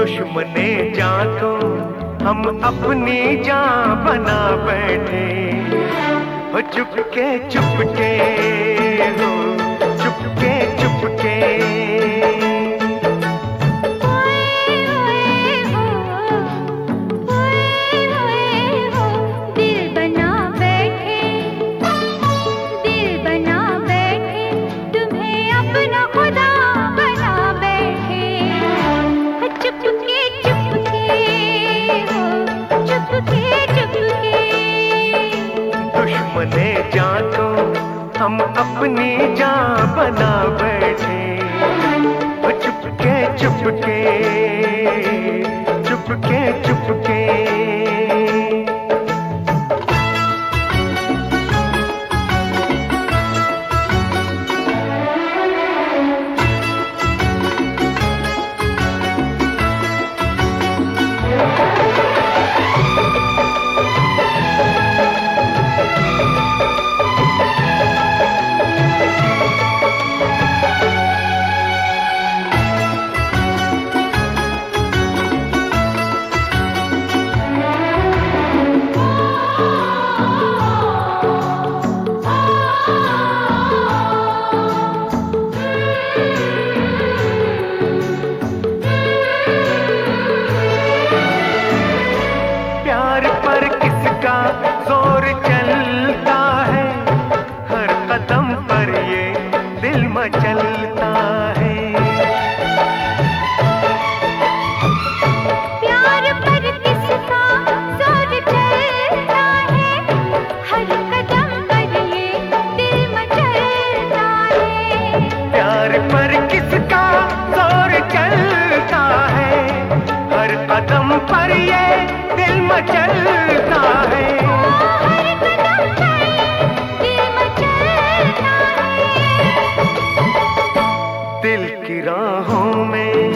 दुश्मने जान को हम अपनी जान बना बैठे हो, चुपके चुपके हो, चुपके चुपके। दुश्मने जान को हम अपनी जान बना बैठे हो, चुपके चुपके, चुपके चुपके। जोर चलता है हर कदम पर, ये दिल मचलता है। प्यार पर किसका जोर चलता है, हर कदम पर ये दिल मचलता है। प्यार पर किसका जोर चलता है, हर कदम पर ये दिल मचलता है। दिल की राहों में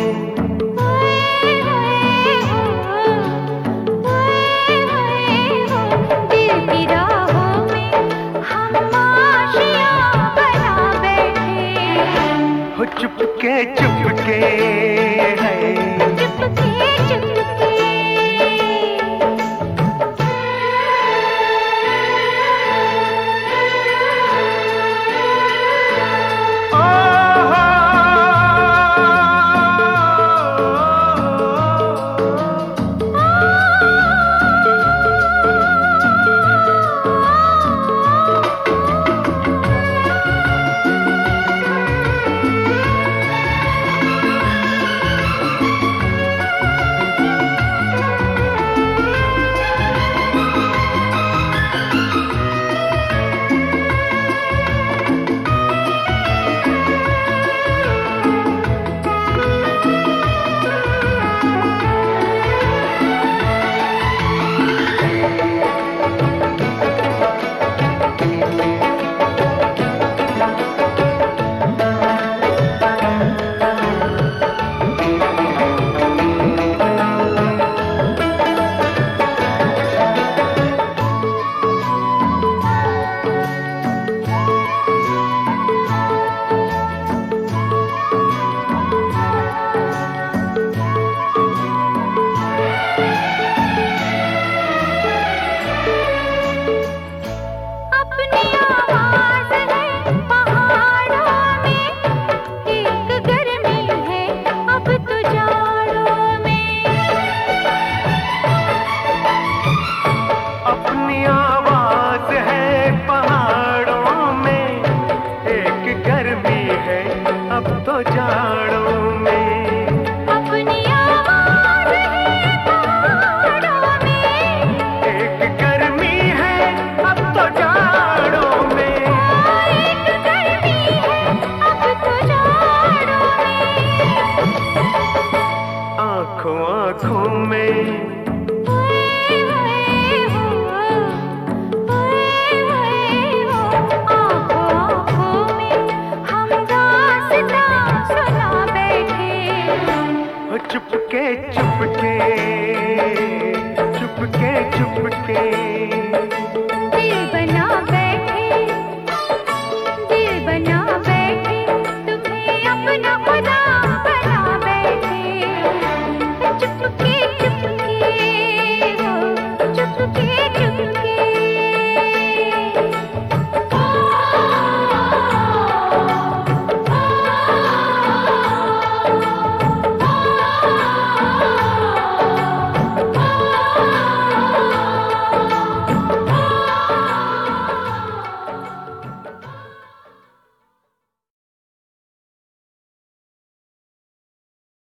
दिल की राहों में हम आशियां बना बैठे हो, चुपके चुपके है, चुपके चुपके। अब तो जाड़ों में अपनी आवाज़ है पहाड़ों में, एक गर्मी है अब तो जाड़ों में, एक गर्मी है अब तो जाड़ों में। आँखों आँखों में चुपके चुपके, चुपके चुपके।